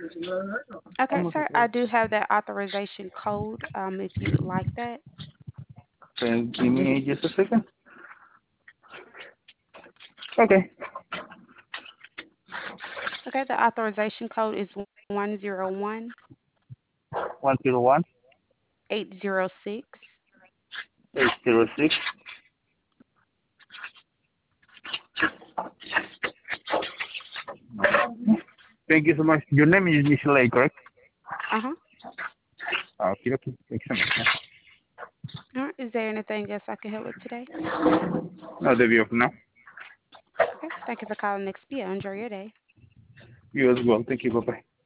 Okay, sir. I do have that authorization code. If you would like that. Can give me just a second. Okay. Okay, the authorization code is 101 101 806. 806. Thank you so much. Your name is Michelle, correct? Uh-huh. Okay, okay. Thanks so much. All right. Is there anything else I can help with today? No, the view of now. Okay. Thank you for calling XP. Enjoy your day. You as well. Thank you. Bye bye.